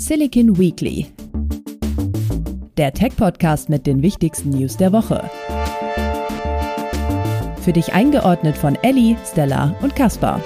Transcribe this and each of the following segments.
Silicon Weekly, der Tech-Podcast mit den wichtigsten News der Woche. Für dich eingeordnet von Ellie, Stella und Kaspar.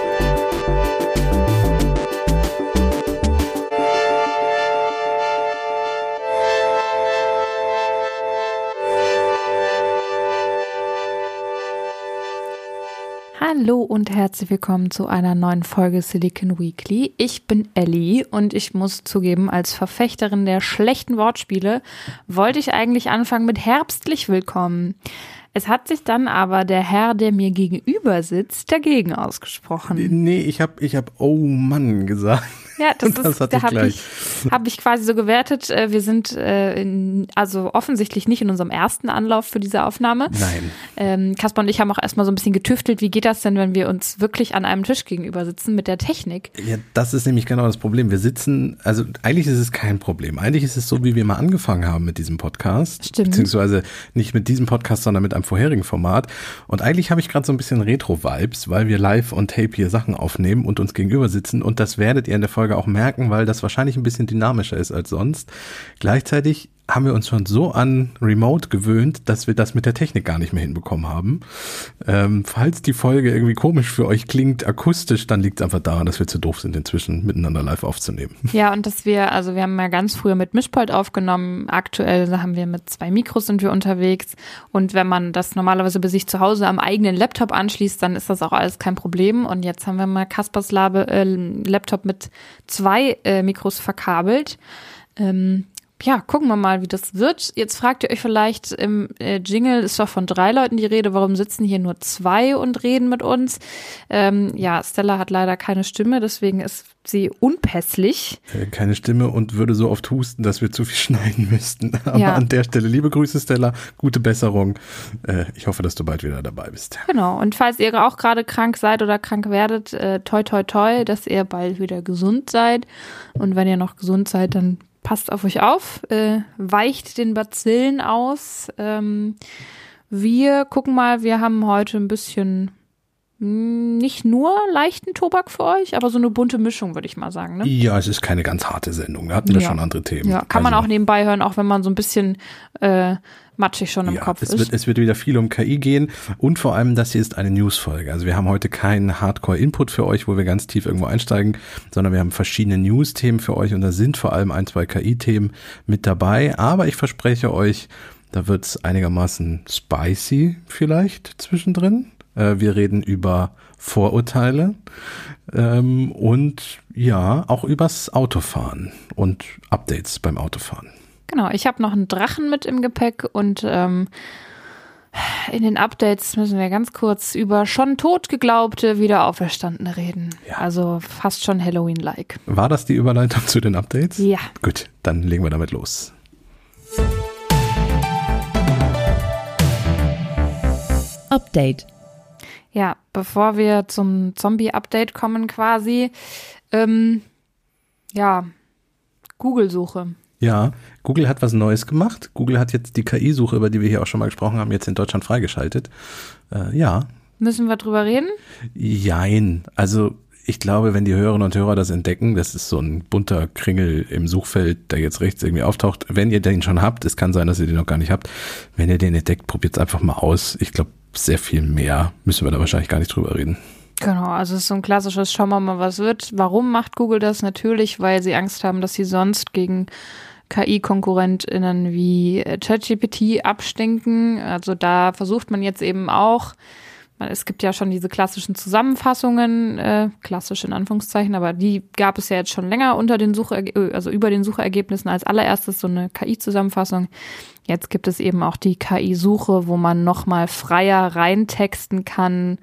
Hallo und herzlich willkommen zu einer neuen Folge Silicon Weekly. Ich bin Ellie und ich muss zugeben, als Verfechterin der schlechten Wortspiele wollte ich eigentlich anfangen mit herbstlich willkommen. Es hat sich dann aber der Herr, der mir gegenüber sitzt, dagegen ausgesprochen. Nee, ich hab oh Mann gesagt. Ja, da habe ich quasi so gewertet. Wir sind also offensichtlich nicht in unserem ersten Anlauf für diese Aufnahme. Nein. Kaspar und ich haben auch erstmal so ein bisschen getüftelt. Wie geht das denn, wenn wir uns wirklich an einem Tisch gegenüber sitzen mit der Technik? Ja, das ist nämlich genau das Problem. Wir sitzen, also eigentlich ist es kein Problem. Eigentlich ist es so, wie wir mal angefangen haben mit diesem Podcast. Stimmt. Beziehungsweise nicht mit diesem Podcast, sondern mit einem vorherigen Format. Und eigentlich habe ich gerade so ein bisschen Retro-Vibes, weil wir live on tape hier Sachen aufnehmen und uns gegenüber sitzen. Und das werdet ihr in der Folge auch merken, weil das wahrscheinlich ein bisschen dynamischer ist als sonst. Gleichzeitig haben wir uns schon so an Remote gewöhnt, dass wir das mit der Technik gar nicht mehr hinbekommen haben. Falls die Folge irgendwie komisch für euch klingt, akustisch, dann liegt es einfach daran, dass wir zu doof sind, inzwischen miteinander live aufzunehmen. Ja, und wir haben ja ganz früher mit Mischpult aufgenommen. Aktuell haben wir mit 2 Mikros sind wir unterwegs. Und wenn man das normalerweise bei sich zu Hause am eigenen Laptop anschließt, dann ist das auch alles kein Problem. Und jetzt haben wir mal Kaspers Laptop mit 2 Mikros verkabelt. Ja, gucken wir mal, wie das wird. Jetzt fragt ihr euch vielleicht, im Jingle ist doch von 3 Leuten die Rede, warum sitzen hier nur 2 und reden mit uns? Ja, Stella hat leider keine Stimme, deswegen ist sie unpässlich. Keine Stimme und würde so oft husten, dass wir zu viel schneiden müssten. Aber ja. An der Stelle, liebe Grüße Stella, gute Besserung. Ich hoffe, dass du bald wieder dabei bist. Genau, und falls ihr auch gerade krank seid oder krank werdet, toi toi toi, dass ihr bald wieder gesund seid. Und wenn ihr noch gesund seid, dann passt auf euch auf, weicht den Bazillen aus. Wir gucken mal, wir haben heute ein bisschen nicht nur leichten Tobak für euch, aber so eine bunte Mischung, würde ich mal sagen. Ne? Ja, es ist keine ganz harte Sendung. Da hatten wir schon andere Themen. Ja, kann man auch nebenbei hören, auch wenn man so ein bisschen matschig schon im Kopf ist. Es wird wieder viel um KI gehen und vor allem, das hier ist eine News-Folge. Also wir haben heute keinen Hardcore-Input für euch, wo wir ganz tief irgendwo einsteigen, sondern wir haben verschiedene News-Themen für euch und da sind vor allem 1, 2 KI-Themen mit dabei. Aber ich verspreche euch, da wird es einigermaßen spicy vielleicht zwischendrin. Wir reden über Vorurteile und ja, auch übers Autofahren und Updates beim Autofahren. Genau, ich habe noch einen Drachen mit im Gepäck und in den Updates müssen wir ganz kurz über schon tot geglaubte Wiederauferstandene reden. Ja. Also fast schon Halloween-like. War das die Überleitung zu den Updates? Ja. Gut, dann legen wir damit los. Update. Ja, bevor wir zum Zombie-Update kommen quasi, Google-Suche. Ja, Google hat was Neues gemacht. Google hat jetzt die KI-Suche, über die wir hier auch schon mal gesprochen haben, jetzt in Deutschland freigeschaltet. Ja. Müssen wir drüber reden? Jein. Also ich glaube, wenn die Hörerinnen und Hörer das entdecken, das ist so ein bunter Kringel im Suchfeld, der jetzt rechts irgendwie auftaucht. Wenn ihr den schon habt, es kann sein, dass ihr den noch gar nicht habt. Wenn ihr den entdeckt, probiert es einfach mal aus. Ich glaube, sehr viel mehr müssen wir da wahrscheinlich gar nicht drüber reden. Genau, also es ist so ein klassisches, schauen wir mal, was wird. Warum macht Google das? Natürlich, weil sie Angst haben, dass sie sonst gegen KI-KonkurrentInnen wie ChatGPT abstinken. Also da versucht man jetzt eben auch, es gibt ja schon diese klassischen Zusammenfassungen, klassisch in Anführungszeichen, aber die gab es ja jetzt schon länger über den Suchergebnissen als allererstes so eine KI-Zusammenfassung. Jetzt gibt es eben auch die KI-Suche, wo man nochmal freier reintexten kann.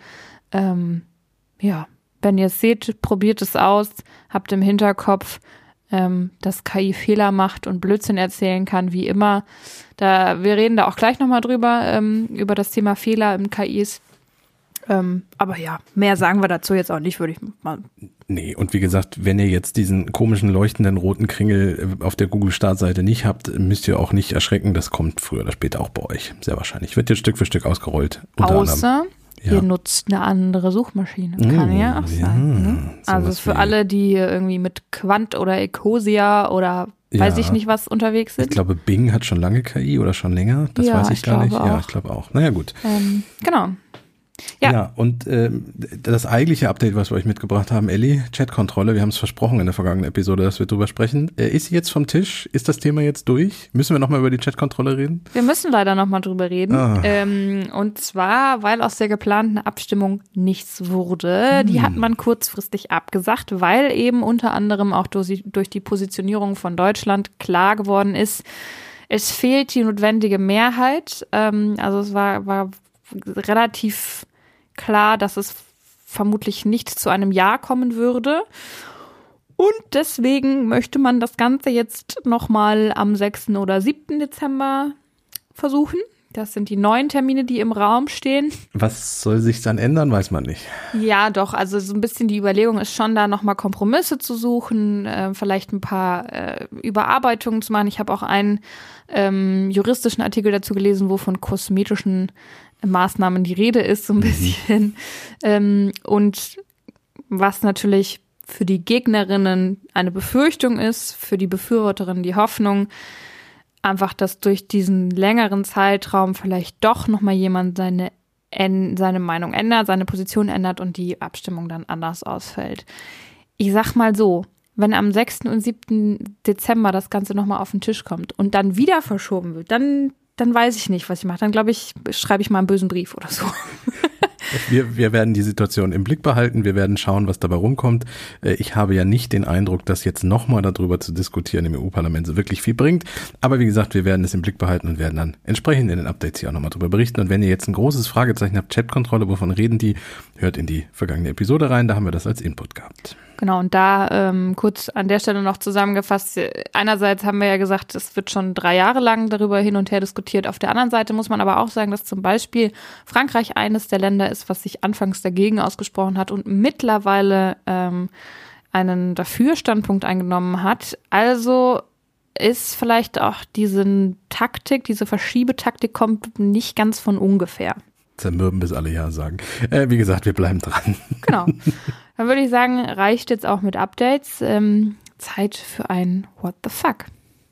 Wenn ihr es seht, probiert es aus, habt im Hinterkopf, dass KI Fehler macht und Blödsinn erzählen kann, wie immer. Wir reden da auch gleich nochmal drüber, über das Thema Fehler in KIs. Aber ja, mehr sagen wir dazu jetzt auch nicht, würde ich mal. Nee, und wie gesagt, wenn ihr jetzt diesen komischen leuchtenden roten Kringel auf der Google-Startseite nicht habt, müsst ihr auch nicht erschrecken, das kommt früher oder später auch bei euch, sehr wahrscheinlich. Wird jetzt Stück für Stück ausgerollt. ihr nutzt eine andere Suchmaschine. Kann ja auch sein. Ne? Also für alle, die irgendwie mit Quant oder Ecosia oder weiß ich nicht was unterwegs sind. Ich glaube, Bing hat schon lange KI oder schon länger. Das weiß ich gar nicht. Auch. Ja, ich glaube auch. Naja, gut. Genau. Ja, und das eigentliche Update, was wir euch mitgebracht haben, Elli, Chatkontrolle, wir haben es versprochen in der vergangenen Episode, dass wir drüber sprechen. Ist sie jetzt vom Tisch? Ist das Thema jetzt durch? Müssen wir nochmal über die Chatkontrolle reden? Wir müssen leider nochmal drüber reden. Und zwar, weil aus der geplanten Abstimmung nichts wurde. Die hat man kurzfristig abgesagt, weil eben unter anderem auch durch die Positionierung von Deutschland klar geworden ist, es fehlt die notwendige Mehrheit. Also es war relativ klar, dass es vermutlich nicht zu einem Ja kommen würde. Und deswegen möchte man das Ganze jetzt nochmal am 6. oder 7. Dezember versuchen. Das sind die neuen Termine, die im Raum stehen. Was soll sich dann ändern, weiß man nicht. Ja, doch. Also so ein bisschen die Überlegung ist schon, da nochmal Kompromisse zu suchen, vielleicht ein paar Überarbeitungen zu machen. Ich habe auch einen juristischen Artikel dazu gelesen, wo von kosmetischen Maßnahmen die Rede ist, so ein bisschen. Und was natürlich für die Gegnerinnen eine Befürchtung ist, für die Befürworterinnen die Hoffnung, einfach, dass durch diesen längeren Zeitraum vielleicht doch nochmal jemand seine Meinung ändert, seine Position ändert und die Abstimmung dann anders ausfällt. Ich sag mal so, wenn am 6. und 7. Dezember das Ganze nochmal auf den Tisch kommt und dann wieder verschoben wird, dann weiß ich nicht, was ich mache. Dann glaube ich, schreibe ich mal einen bösen Brief oder so. Wir werden die Situation im Blick behalten. Wir werden schauen, was dabei rumkommt. Ich habe ja nicht den Eindruck, dass jetzt nochmal darüber zu diskutieren im EU-Parlament so wirklich viel bringt. Aber wie gesagt, wir werden es im Blick behalten und werden dann entsprechend in den Updates hier auch nochmal drüber berichten. Und wenn ihr jetzt ein großes Fragezeichen habt, Chatkontrolle, wovon reden die, hört in die vergangene Episode rein. Da haben wir das als Input gehabt. Genau, und da kurz an der Stelle noch zusammengefasst, einerseits haben wir ja gesagt, es wird schon 3 Jahre lang darüber hin und her diskutiert. Auf der anderen Seite muss man aber auch sagen, dass zum Beispiel Frankreich eines der Länder ist, was sich anfangs dagegen ausgesprochen hat und mittlerweile einen Dafür-Standpunkt eingenommen hat. Also ist vielleicht auch diese Verschiebetaktik kommt nicht ganz von ungefähr. Zermürben, bis alle Ja sagen. Wie gesagt, wir bleiben dran. Genau. Dann würde ich sagen, reicht jetzt auch mit Updates. Zeit für ein What the Fuck.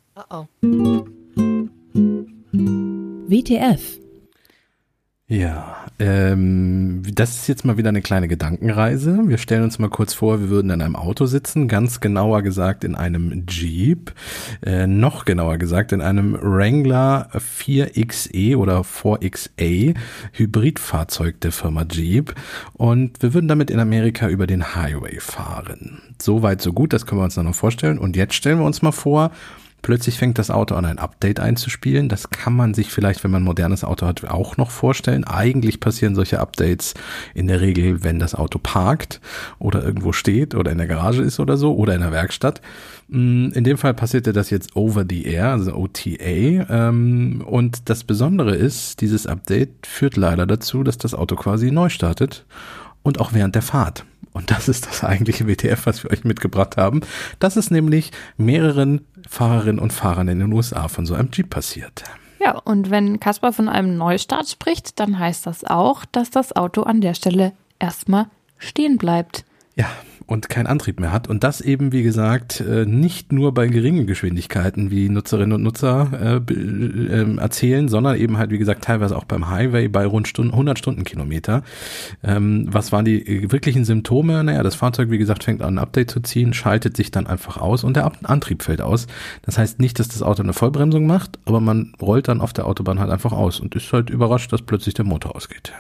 WTF. Ja, das ist jetzt mal wieder eine kleine Gedankenreise. Wir stellen uns mal kurz vor, wir würden in einem Auto sitzen, ganz genauer gesagt in einem Jeep, noch genauer gesagt in einem Wrangler 4XE oder 4XA Hybridfahrzeug der Firma Jeep und wir würden damit in Amerika über den Highway fahren. So weit, so gut, das können wir uns dann noch vorstellen. Und jetzt stellen wir uns mal vor, plötzlich fängt das Auto an, ein Update einzuspielen. Das kann man sich vielleicht, wenn man ein modernes Auto hat, auch noch vorstellen. Eigentlich passieren solche Updates in der Regel, wenn das Auto parkt oder irgendwo steht oder in der Garage ist oder so oder in der Werkstatt. In dem Fall passierte das jetzt over the air, also OTA. Und das Besondere ist, dieses Update führt leider dazu, dass das Auto quasi neu startet und auch während der Fahrt. Und das ist das eigentliche WTF, was wir euch mitgebracht haben. Das ist nämlich mehreren Fahrerinnen und Fahrern in den USA von so einem Jeep passiert. Ja, und wenn Kaspar von einem Neustart spricht, dann heißt das auch, dass das Auto an der Stelle erstmal stehen bleibt. Ja, und keinen Antrieb mehr hat. Und das eben, wie gesagt, nicht nur bei geringen Geschwindigkeiten, wie Nutzerinnen und Nutzer erzählen, sondern eben halt, wie gesagt, teilweise auch beim Highway bei rund 100 Stundenkilometer. Was waren die wirklichen Symptome? Naja, das Fahrzeug, wie gesagt, fängt an, ein Update zu ziehen, schaltet sich dann einfach aus und der Antrieb fällt aus. Das heißt nicht, dass das Auto eine Vollbremsung macht, aber man rollt dann auf der Autobahn halt einfach aus und ist halt überrascht, dass plötzlich der Motor ausgeht.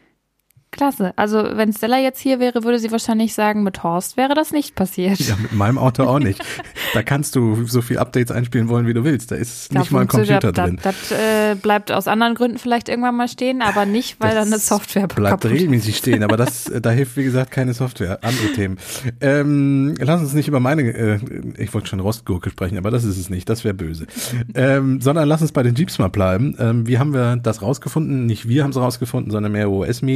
Klasse. Also wenn Stella jetzt hier wäre, würde sie wahrscheinlich sagen, mit Horst wäre das nicht passiert. Ja, mit meinem Auto auch nicht. Da kannst du so viel Updates einspielen wollen, wie du willst. Da ist nicht mal ein Computer drin. Das bleibt aus anderen Gründen vielleicht irgendwann mal stehen, aber nicht, weil dann eine Software bleibt regelmäßig stehen, aber da hilft, wie gesagt, keine Software. Andere Themen. Lass uns nicht über meine, ich wollte schon Rostgurke sprechen, aber das ist es nicht, das wäre böse. Sondern lass uns bei den Jeeps mal bleiben. Wie haben wir das rausgefunden? Nicht wir haben es rausgefunden, sondern mehr US-Medien.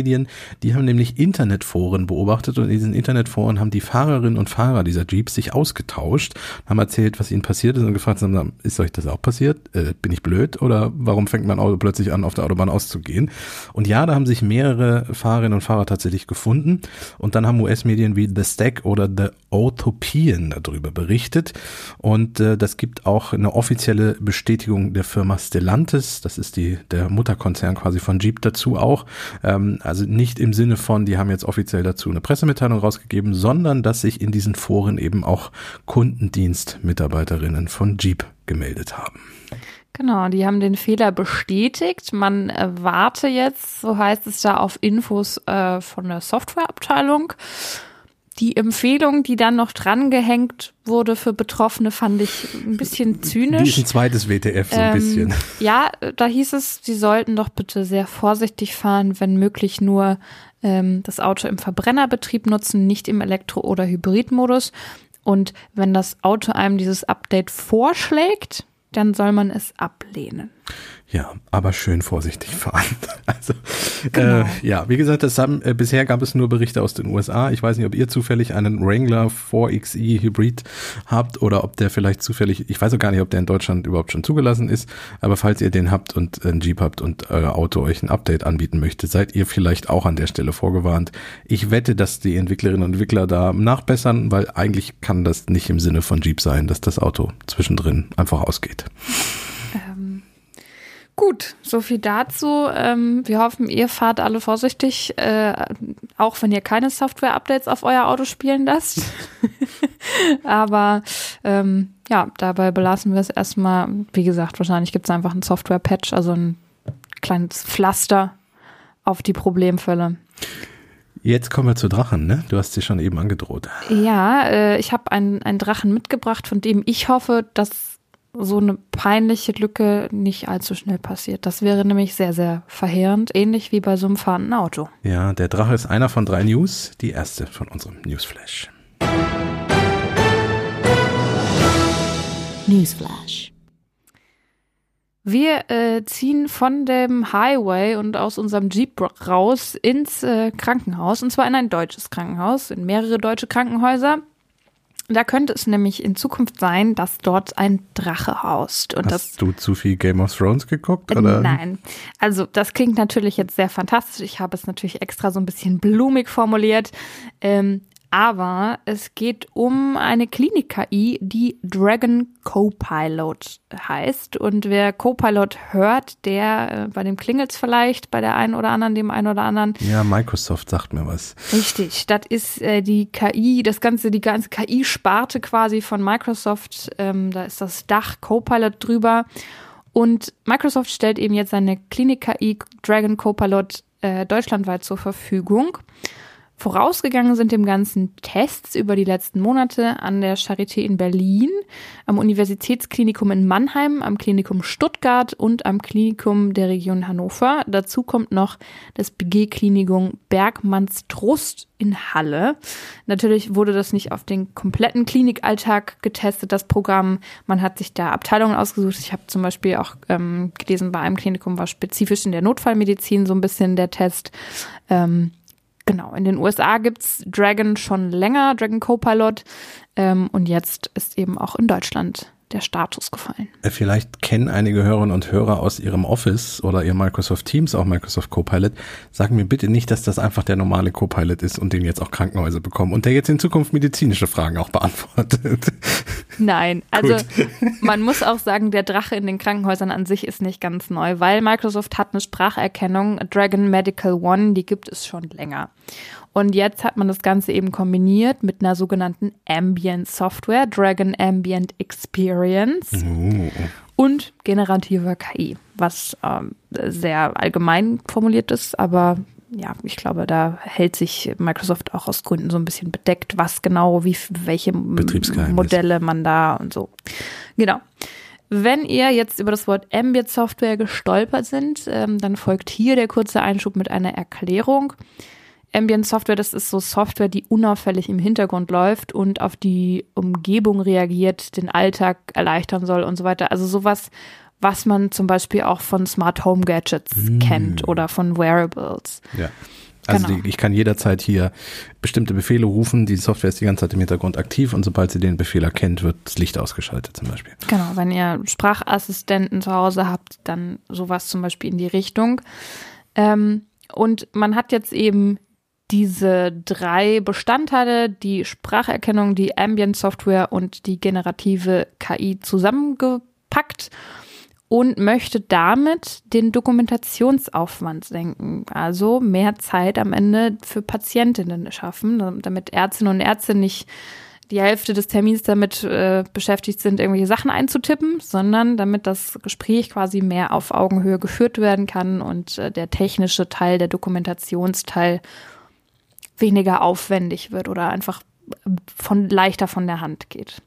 Die haben nämlich Internetforen beobachtet und in diesen Internetforen haben die Fahrerinnen und Fahrer dieser Jeeps sich ausgetauscht, haben erzählt, was ihnen passiert ist und gefragt haben, ist euch das auch passiert? Bin ich blöd oder warum fängt mein Auto plötzlich an, auf der Autobahn auszugehen? Und ja, da haben sich mehrere Fahrerinnen und Fahrer tatsächlich gefunden und dann haben US-Medien wie The Stack oder The Autopian darüber berichtet und das gibt auch eine offizielle Bestätigung der Firma Stellantis, das ist der Mutterkonzern quasi von Jeep dazu auch, also nicht im Sinne von, die haben jetzt offiziell dazu eine Pressemitteilung rausgegeben, sondern dass sich in diesen Foren eben auch Kundendienstmitarbeiterinnen von Jeep gemeldet haben. Genau, die haben den Fehler bestätigt. Man warte jetzt, so heißt es da, auf Infos von der Softwareabteilung. Die Empfehlung, die dann noch drangehängt wurde für Betroffene, fand ich ein bisschen zynisch. Die ist ein zweites WTF so ein bisschen. Ja, da hieß es, sie sollten doch bitte sehr vorsichtig fahren, wenn möglich nur das Auto im Verbrennerbetrieb nutzen, nicht im Elektro- oder Hybridmodus. Und wenn das Auto einem dieses Update vorschlägt, dann soll man es ablehnen. Ja, aber schön vorsichtig fahren. Also, genau. Ja, wie gesagt, bisher gab es nur Berichte aus den USA. Ich weiß nicht, ob ihr zufällig einen Wrangler 4xe Hybrid habt oder ob der vielleicht zufällig, ich weiß auch gar nicht, ob der in Deutschland überhaupt schon zugelassen ist, aber falls ihr den habt und einen Jeep habt und euer Auto euch ein Update anbieten möchte, seid ihr vielleicht auch an der Stelle vorgewarnt. Ich wette, dass die Entwicklerinnen und Entwickler da nachbessern, weil eigentlich kann das nicht im Sinne von Jeep sein, dass das Auto zwischendrin einfach ausgeht. Gut, so viel dazu. Wir hoffen, ihr fahrt alle vorsichtig, auch wenn ihr keine Software-Updates auf euer Auto spielen lasst. Aber ja, dabei belassen wir es erstmal. Wie gesagt, wahrscheinlich gibt es einfach einen Software-Patch, also ein kleines Pflaster auf die Problemfälle. Jetzt kommen wir zu Drachen, ne? Du hast sie schon eben angedroht. Ja, ich habe einen Drachen mitgebracht, von dem ich hoffe, dass so eine peinliche Lücke nicht allzu schnell passiert. Das wäre nämlich sehr, sehr verheerend, ähnlich wie bei so einem fahrenden Auto. Ja, der Drache ist einer von 3 News, die erste von unserem Newsflash. Newsflash. Wir ziehen von dem Highway und aus unserem Jeep raus ins Krankenhaus, und zwar in ein deutsches Krankenhaus, in mehrere deutsche Krankenhäuser. Da könnte es nämlich in Zukunft sein, dass dort ein Drache haust. Und Hast du zu viel Game of Thrones geguckt? Oder? Nein, also das klingt natürlich jetzt sehr fantastisch. Ich habe es natürlich extra so ein bisschen blumig formuliert. Aber es geht um eine Klinik-KI, die Dragon Copilot heißt. Und wer Copilot hört, der bei dem klingelt's vielleicht, bei der einen oder anderen, dem einen oder anderen. Ja, Microsoft sagt mir was. Richtig, das ist die KI, die ganze KI-Sparte quasi von Microsoft. Da ist das Dach Copilot drüber. Und Microsoft stellt eben jetzt seine Klinik-KI Dragon Copilot deutschlandweit zur Verfügung. Vorausgegangen sind dem Ganzen Tests über die letzten Monate an der Charité in Berlin, am Universitätsklinikum in Mannheim, am Klinikum Stuttgart und am Klinikum der Region Hannover. Dazu kommt noch das BG-Klinikum Bergmannstrust in Halle. Natürlich wurde das nicht auf den kompletten Klinikalltag getestet, das Programm. Man hat sich da Abteilungen ausgesucht. Ich habe zum Beispiel auch gelesen, bei einem Klinikum war spezifisch in der Notfallmedizin so ein bisschen der Test. Genau, in den USA gibt's Dragon schon länger, Dragon Copilot, und jetzt ist eben auch in Deutschland der Status gefallen. Vielleicht kennen einige Hörerinnen und Hörer aus ihrem Office oder ihr Microsoft Teams auch Microsoft Copilot. Sagen mir bitte nicht, dass das einfach der normale Copilot ist und den jetzt auch Krankenhäuser bekommen und der jetzt in Zukunft medizinische Fragen auch beantwortet. Nein, also man muss auch sagen, der Drache in den Krankenhäusern an sich ist nicht ganz neu, weil Microsoft hat eine Spracherkennung, Dragon Medical One, die gibt es schon länger. Und jetzt hat man das Ganze eben kombiniert mit einer sogenannten Ambient Software, Dragon Ambient Experience und generativer KI, was sehr allgemein formuliert ist, aber ja, ich glaube, da hält sich Microsoft auch aus Gründen so ein bisschen bedeckt, was genau, welche Modelle man da und so. Genau. Wenn ihr jetzt über das Wort Ambient Software gestolpert sind, dann folgt hier der kurze Einschub mit einer Erklärung. Ambient Software, das ist so Software, die unauffällig im Hintergrund läuft und auf die Umgebung reagiert, den Alltag erleichtern soll und so weiter. Also sowas, was man zum Beispiel auch von Smart Home Gadgets kennt oder von Wearables. Ja. Also Genau. ich kann jederzeit hier bestimmte Befehle rufen, die Software ist die ganze Zeit im Hintergrund aktiv und sobald sie den Befehl erkennt, wird das Licht ausgeschaltet zum Beispiel. Genau, wenn ihr Sprachassistenten zu Hause habt, dann sowas zum Beispiel in die Richtung. Und man hat jetzt eben diese 3 Bestandteile, die Spracherkennung, die Ambient-Software und die generative KI zusammengepackt und möchte damit den Dokumentationsaufwand senken, also mehr Zeit am Ende für Patientinnen schaffen, damit Ärztinnen und Ärzte nicht die Hälfte des Termins damit beschäftigt sind, irgendwelche Sachen einzutippen, sondern damit das Gespräch quasi mehr auf Augenhöhe geführt werden kann und der technische Teil, der Dokumentationsteil weniger aufwendig wird oder einfach leichter von der Hand geht.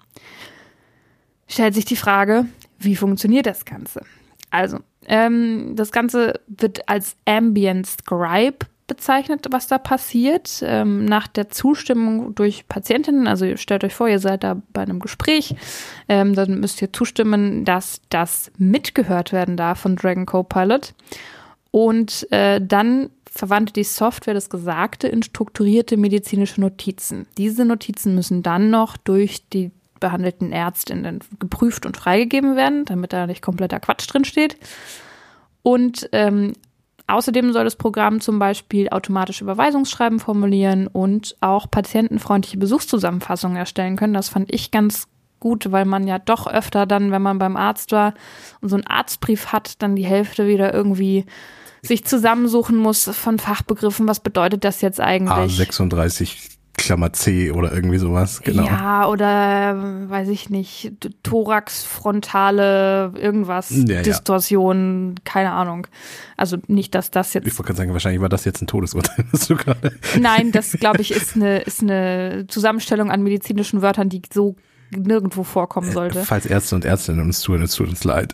Stellt sich die Frage, wie funktioniert das Ganze? Also, das Ganze wird als Ambient Scribe bezeichnet, was da passiert. Nach der Zustimmung durch Patientinnen, also ihr stellt euch vor, ihr seid da bei einem Gespräch, dann müsst ihr zustimmen, dass das mitgehört werden darf von Dragon Copilot. Und dann verwandelt die Software das Gesagte in strukturierte medizinische Notizen. Diese Notizen müssen dann noch durch die behandelten Ärztinnen geprüft und freigegeben werden, damit da nicht kompletter Quatsch drin steht. Und außerdem soll das Programm zum Beispiel automatische Überweisungsschreiben formulieren und auch patientenfreundliche Besuchszusammenfassungen erstellen können. Das fand ich ganz gut, weil man ja doch öfter dann, wenn man beim Arzt war und so einen Arztbrief hat, dann die Hälfte wieder irgendwie sich zusammensuchen muss von Fachbegriffen. Was bedeutet das jetzt eigentlich? A36 Klammer C oder irgendwie sowas, genau. Ja, oder weiß ich nicht, Thorax, frontale, irgendwas, Ja. Distorsion, keine Ahnung. Also nicht, dass das jetzt... Ich wollte gerade sagen, wahrscheinlich war das jetzt ein Todesurteil, was du gerade... Nein, das, glaube ich, ist eine Zusammenstellung an medizinischen Wörtern, die so nirgendwo vorkommen sollte. Falls Ärzte und Ärztinnen uns zuhören, es tut uns leid.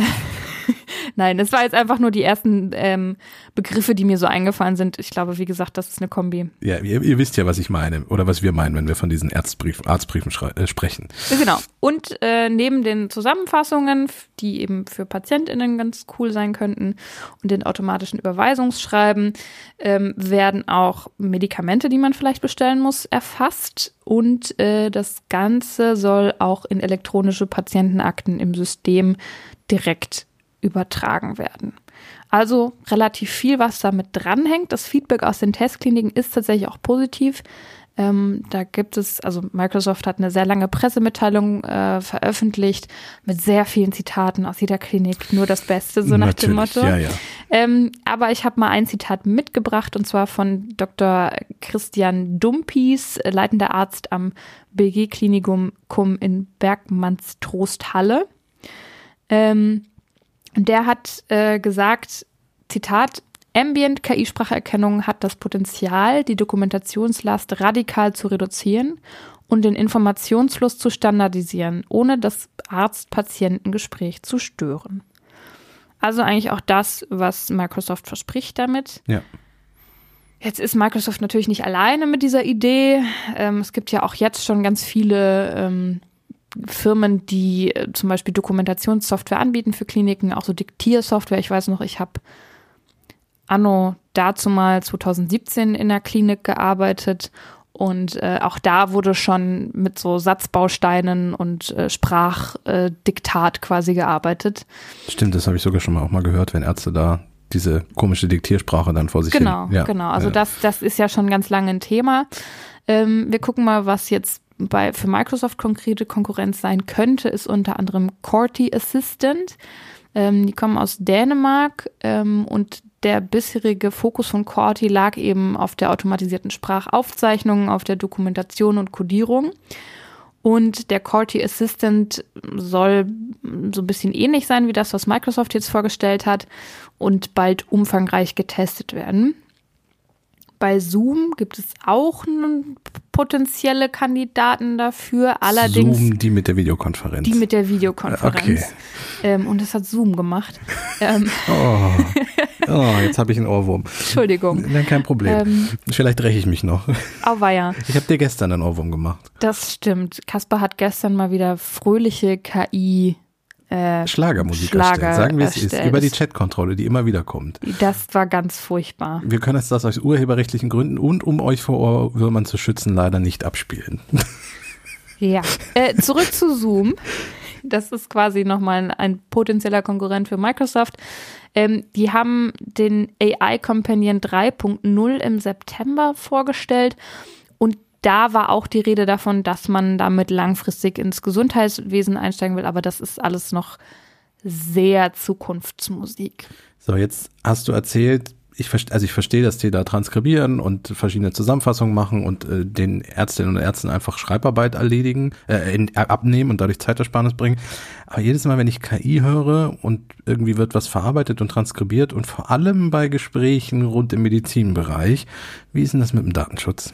Nein, es war jetzt einfach nur die ersten Begriffe, die mir so eingefallen sind. Ich glaube, wie gesagt, das ist eine Kombi. Ja, ihr wisst ja, was ich meine oder was wir meinen, wenn wir von diesen Arztbriefen sprechen. Genau. Und neben den Zusammenfassungen, die eben für PatientInnen ganz cool sein könnten und den automatischen Überweisungsschreiben, werden auch Medikamente, die man vielleicht bestellen muss, erfasst. Und das Ganze soll auch in elektronische Patientenakten im System direkt übertragen werden. Also relativ viel, was damit dranhängt. Das Feedback aus den Testkliniken ist tatsächlich auch positiv. Da gibt es, also Microsoft hat eine sehr lange Pressemitteilung veröffentlicht mit sehr vielen Zitaten aus jeder Klinik, nur das Beste, so nach dem Motto. Ja, ja. Aber ich habe mal ein Zitat mitgebracht und zwar von Dr. Christian Dumpies, leitender Arzt am BG-Klinikum in Bergmannstrost-Halle. Der hat gesagt, Zitat, Ambient KI-Spracherkennung hat das Potenzial, die Dokumentationslast radikal zu reduzieren und den Informationsfluss zu standardisieren, ohne das Arzt-Patienten-Gespräch zu stören. Also eigentlich auch das, was Microsoft verspricht damit. Ja. Jetzt ist Microsoft natürlich nicht alleine mit dieser Idee. Es gibt ja auch jetzt schon ganz viele Firmen, die zum Beispiel Dokumentationssoftware anbieten für Kliniken, auch so Diktiersoftware. Ich weiß noch, ich habe anno dazu mal 2017 in der Klinik gearbeitet und auch da wurde schon mit so Satzbausteinen und Sprachdiktat quasi gearbeitet. Stimmt, das habe ich sogar schon mal auch mal gehört, wenn Ärzte da diese komische Diktiersprache dann vor sich hin. Genau. Also das ist ja schon ganz lange ein Thema. Wir gucken mal, was jetzt für Microsoft konkrete Konkurrenz sein könnte, ist unter anderem Corti Assistant. Die kommen aus Dänemark und der bisherige Fokus von Corti lag eben auf der automatisierten Sprachaufzeichnung, auf der Dokumentation und Codierung. Und der Corti Assistant soll so ein bisschen ähnlich sein wie das, was Microsoft jetzt vorgestellt hat und bald umfangreich getestet werden. Bei Zoom gibt es auch potenzielle Kandidaten dafür. Allerdings Zoom, die mit der Videokonferenz. Okay. Und das hat Zoom gemacht. Jetzt habe ich einen Ohrwurm. Entschuldigung. Nein, kein Problem. Vielleicht räche ich mich noch. Auweia. Ich habe dir gestern einen Ohrwurm gemacht. Das stimmt. Kasper hat gestern mal wieder fröhliche KI Schlagermusik erstellen. Sagen wir es ist, über die Chatkontrolle, die immer wieder kommt. Das war ganz furchtbar. Wir können es das aus urheberrechtlichen Gründen und um euch vor Ohrwürmern zu schützen, leider nicht abspielen. Ja, zurück zu Zoom. Das ist quasi nochmal ein potenzieller Konkurrent für Microsoft. Die haben den AI Companion 3.0 im September vorgestellt und da war auch die Rede davon, dass man damit langfristig ins Gesundheitswesen einsteigen will, aber das ist alles noch sehr Zukunftsmusik. So, jetzt hast du erzählt, ich verstehe, dass die da transkribieren und verschiedene Zusammenfassungen machen und den Ärztinnen und Ärzten einfach Schreibarbeit abnehmen und dadurch Zeitersparnis bringen. Aber jedes Mal, wenn ich KI höre und irgendwie wird was verarbeitet und transkribiert und vor allem bei Gesprächen rund im Medizinbereich, wie ist denn das mit dem Datenschutz?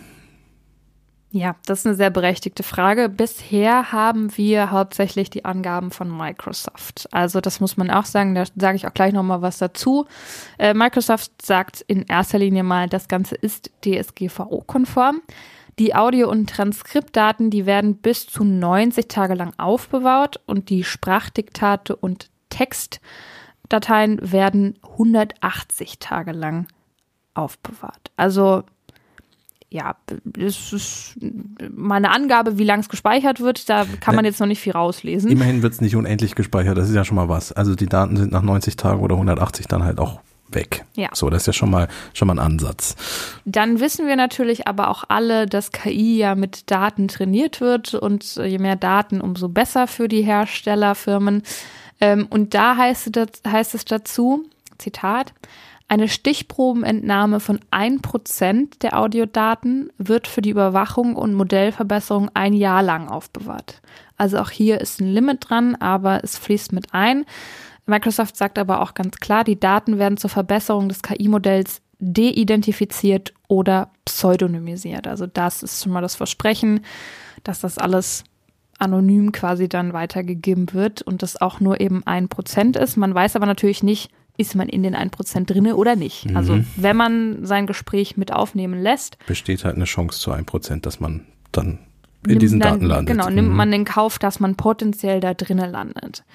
Ja, das ist eine sehr berechtigte Frage. Bisher haben wir hauptsächlich die Angaben von Microsoft. Also das muss man auch sagen, da sage ich auch gleich nochmal was dazu. Microsoft sagt in erster Linie mal, das Ganze ist DSGVO-konform. Die Audio- und Transkriptdaten, die werden bis zu 90 Tage lang aufbewahrt und die Sprachdiktate und Textdateien werden 180 Tage lang aufbewahrt. Also ja, das ist mal eine Angabe, wie lang es gespeichert wird. Da kann man jetzt noch nicht viel rauslesen. Immerhin wird es nicht unendlich gespeichert, das ist ja schon mal was. Also die Daten sind nach 90 Tagen oder 180 dann halt auch weg. Ja. So, das ist ja schon mal ein Ansatz. Dann wissen wir natürlich aber auch alle, dass KI ja mit Daten trainiert wird und je mehr Daten, umso besser für die Herstellerfirmen. Und da heißt es dazu, Zitat, eine Stichprobenentnahme von 1% der Audiodaten wird für die Überwachung und Modellverbesserung 1 Jahr lang aufbewahrt. Also auch hier ist ein Limit dran, aber es fließt mit ein. Microsoft sagt aber auch ganz klar, die Daten werden zur Verbesserung des KI-Modells de-identifiziert oder pseudonymisiert. Also das ist schon mal das Versprechen, dass das alles anonym quasi dann weitergegeben wird und das auch nur eben 1% ist. Man weiß aber natürlich nicht, ist man in den 1% drinne oder nicht. Mhm. Also wenn man sein Gespräch mit aufnehmen lässt. Besteht halt eine Chance zu 1%, dass man dann in diesen Daten landet. Genau, nimmt man in Kauf, dass man potenziell da drinnen landet.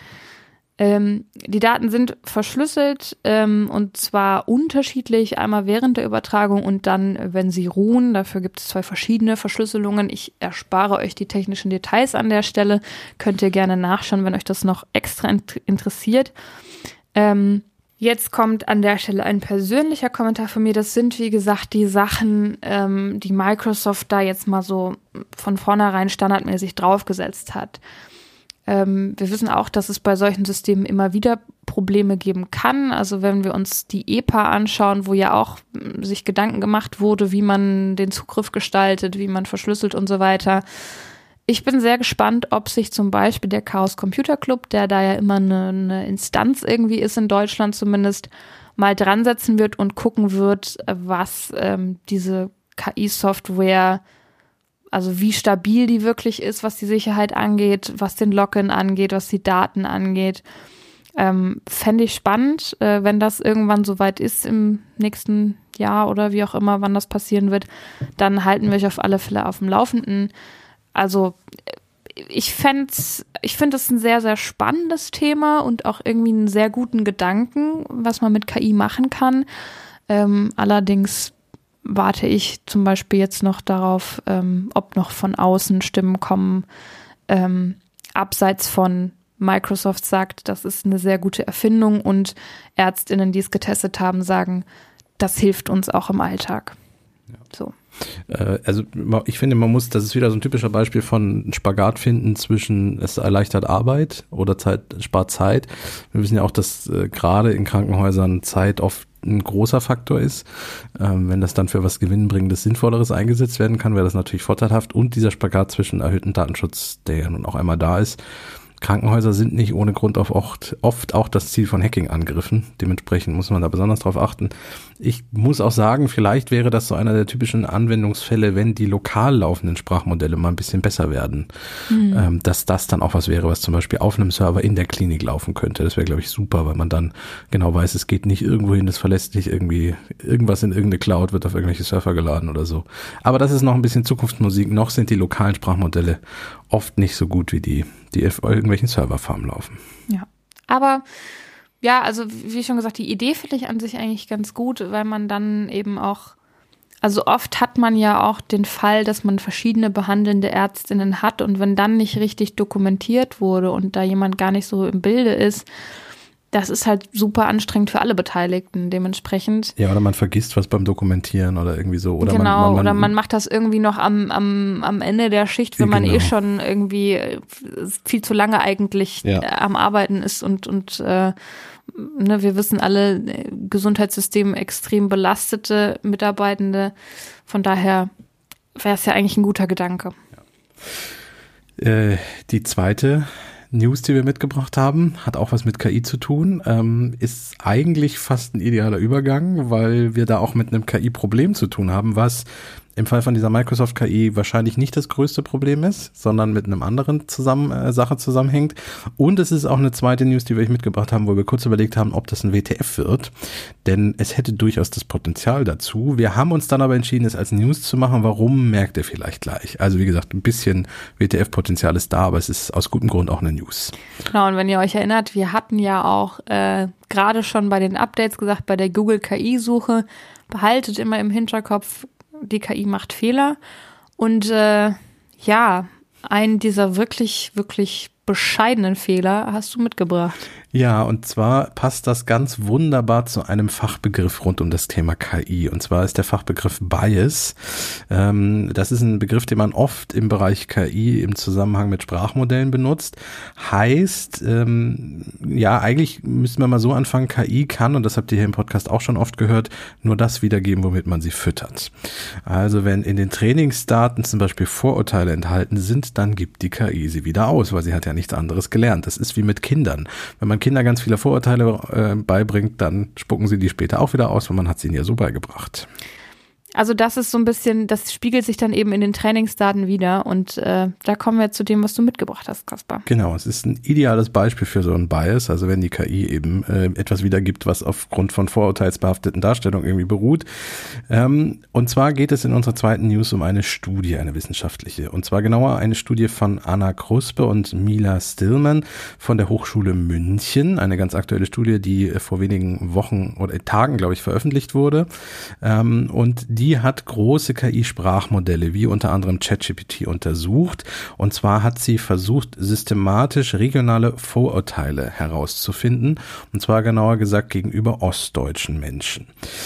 Die Daten sind verschlüsselt und zwar unterschiedlich, einmal während der Übertragung und dann, wenn sie ruhen. Dafür gibt es 2 verschiedene Verschlüsselungen. Ich erspare euch die technischen Details an der Stelle. Könnt ihr gerne nachschauen, wenn euch das noch extra interessiert. Jetzt kommt an der Stelle ein persönlicher Kommentar von mir. Das sind, wie gesagt, die Sachen, die Microsoft da jetzt mal so von vornherein standardmäßig draufgesetzt hat. Wir wissen auch, dass es bei solchen Systemen immer wieder Probleme geben kann. Also wenn wir uns die EPA anschauen, wo ja auch sich Gedanken gemacht wurde, wie man den Zugriff gestaltet, wie man verschlüsselt und so weiter. Ich bin sehr gespannt, ob sich zum Beispiel der Chaos Computer Club, der da ja immer eine Instanz irgendwie ist, in Deutschland zumindest, mal dran setzen wird und gucken wird, was diese KI-Software, also wie stabil die wirklich ist, was die Sicherheit angeht, was den Login angeht, was die Daten angeht. Fände ich spannend, wenn das irgendwann soweit ist im nächsten Jahr oder wie auch immer, wann das passieren wird, dann halten wir euch auf alle Fälle auf dem Laufenden. Also ich finde es ein sehr, sehr spannendes Thema und auch irgendwie einen sehr guten Gedanken, was man mit KI machen kann. Allerdings warte ich zum Beispiel jetzt noch darauf, ob noch von außen Stimmen kommen, abseits von Microsoft sagt, das ist eine sehr gute Erfindung und ÄrztInnen, die es getestet haben, sagen, das hilft uns auch im Alltag. Ja. So. Also ich finde, das ist wieder so ein typischer Beispiel von Spagat finden zwischen es erleichtert Arbeit oder spart Zeit. Wir wissen ja auch, dass gerade in Krankenhäusern Zeit oft ein großer Faktor ist. Wenn das dann für was Gewinnbringendes, Sinnvolleres eingesetzt werden kann, wäre das natürlich vorteilhaft. Und dieser Spagat zwischen erhöhtem Datenschutz, der ja nun auch einmal da ist. Krankenhäuser sind nicht ohne Grund oft auch das Ziel von Hacking-Angriffen. Dementsprechend muss man da besonders drauf achten. Ich muss auch sagen, vielleicht wäre das so einer der typischen Anwendungsfälle, wenn die lokal laufenden Sprachmodelle mal ein bisschen besser werden. Dass das dann auch was wäre, was zum Beispiel auf einem Server in der Klinik laufen könnte. Das wäre, glaube ich, super, weil man dann genau weiß, es geht nicht irgendwo hin, das verlässt nicht irgendwie irgendwas in irgendeine Cloud, wird auf irgendwelche Server geladen oder so. Aber das ist noch ein bisschen Zukunftsmusik. Noch sind die lokalen Sprachmodelle oft nicht so gut wie die irgendwelchen Serverfarmen laufen. Ja, aber ja, also wie schon gesagt, die Idee finde ich an sich eigentlich ganz gut, weil man dann eben auch, also oft hat man ja auch den Fall, dass man verschiedene behandelnde Ärztinnen hat und wenn dann nicht richtig dokumentiert wurde und da jemand gar nicht so im Bilde ist, das ist halt super anstrengend für alle Beteiligten dementsprechend. Ja, oder man vergisst was beim Dokumentieren oder irgendwie so. Oder genau, oder man macht das irgendwie noch am Ende der Schicht, wenn man eh schon irgendwie viel zu lange eigentlich am Arbeiten ist und wir wissen alle, Gesundheitssystem extrem belastete Mitarbeitende. Von daher wäre es ja eigentlich ein guter Gedanke. Ja. Die zweite News, die wir mitgebracht haben, hat auch was mit KI zu tun, ist eigentlich fast ein idealer Übergang, weil wir da auch mit einem KI-Problem zu tun haben, was im Fall von dieser Microsoft KI wahrscheinlich nicht das größte Problem ist, sondern mit einem anderen Sache zusammenhängt. Und es ist auch eine zweite News, die wir euch mitgebracht haben, wo wir kurz überlegt haben, ob das ein WTF wird. Denn es hätte durchaus das Potenzial dazu. Wir haben uns dann aber entschieden, es als News zu machen. Warum, merkt ihr vielleicht gleich. Also wie gesagt, ein bisschen WTF-Potenzial ist da, aber es ist aus gutem Grund auch eine News. Genau, und wenn ihr euch erinnert, wir hatten ja auch gerade schon bei den Updates gesagt, bei der Google KI-Suche, behaltet immer im Hinterkopf, die KI macht Fehler und einen dieser wirklich, wirklich bescheidenen Fehler hast du mitgebracht. Ja, und zwar passt das ganz wunderbar zu einem Fachbegriff rund um das Thema KI. Und zwar ist der Fachbegriff Bias. Das ist ein Begriff, den man oft im Bereich KI im Zusammenhang mit Sprachmodellen benutzt. Heißt, eigentlich müssen wir mal so anfangen, KI kann, und das habt ihr hier im Podcast auch schon oft gehört, nur das wiedergeben, womit man sie füttert. Also wenn in den Trainingsdaten zum Beispiel Vorurteile enthalten sind, dann gibt die KI sie wieder aus, weil sie hat ja nichts anderes gelernt. Das ist wie mit Kindern. Wenn man Kinder ganz viele Vorurteile beibringt, dann spucken sie die später auch wieder aus, weil man hat sie ihnen ja so beigebracht. Also das ist so ein bisschen, das spiegelt sich dann eben in den Trainingsdaten wieder und da kommen wir zu dem, was du mitgebracht hast, Kaspar. Genau, es ist ein ideales Beispiel für so einen Bias, also wenn die KI eben etwas wiedergibt, was aufgrund von vorurteilsbehafteten Darstellungen irgendwie beruht. Und zwar geht es in unserer zweiten News um eine Studie, eine wissenschaftliche. Und zwar genauer eine Studie von Anna Kruspe und Mila Stillman von der Hochschule München. Eine ganz aktuelle Studie, die vor wenigen Wochen oder Tagen, glaube ich, veröffentlicht wurde. Und die hat große KI-Sprachmodelle, wie unter anderem ChatGPT, untersucht. Und zwar hat sie versucht, systematisch regionale Vorurteile herauszufinden. Und zwar genauer gesagt gegenüber ostdeutschen Menschen.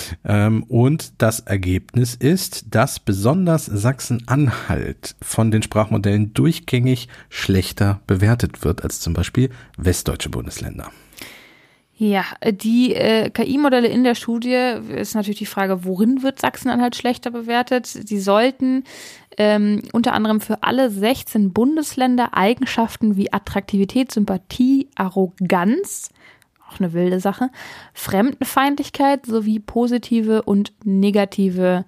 Und das Ergebnis ist, dass besonders Sachsen-Anhalt von den Sprachmodellen durchgängig schlechter bewertet wird als zum Beispiel westdeutsche Bundesländer. Ja, die KI-Modelle in der Studie ist natürlich die Frage, worin wird Sachsen-Anhalt schlechter bewertet? Sie sollten unter anderem für alle 16 Bundesländer Eigenschaften wie Attraktivität, Sympathie, Arroganz, auch eine wilde Sache, Fremdenfeindlichkeit sowie positive und negative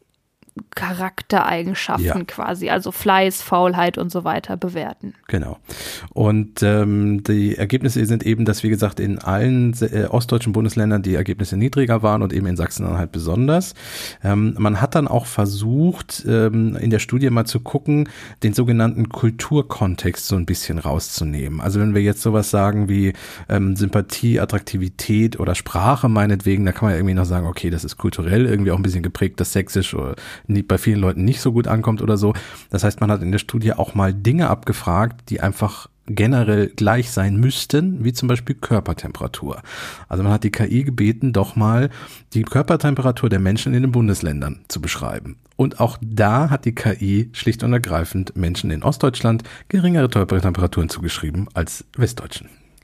Charaktereigenschaften quasi, also Fleiß, Faulheit und so weiter bewerten. Genau. Und die Ergebnisse sind eben, dass wie gesagt in allen ostdeutschen Bundesländern die Ergebnisse niedriger waren und eben in Sachsen-Anhalt besonders. Man hat dann auch versucht, in der Studie mal zu gucken, den sogenannten Kulturkontext so ein bisschen rauszunehmen. Also wenn wir jetzt sowas sagen wie Sympathie, Attraktivität oder Sprache meinetwegen, da kann man ja irgendwie noch sagen, okay, das ist kulturell irgendwie auch ein bisschen geprägt, das Sächsisch oder bei vielen Leuten nicht so gut ankommt oder so. Das heißt, man hat in der Studie auch mal Dinge abgefragt, die einfach generell gleich sein müssten, wie zum Beispiel Körpertemperatur. Also man hat die KI gebeten, doch mal die Körpertemperatur der Menschen in den Bundesländern zu beschreiben. Und auch da hat die KI schlicht und ergreifend Menschen in Ostdeutschland geringere Körpertemperaturen zugeschrieben als Westdeutschen.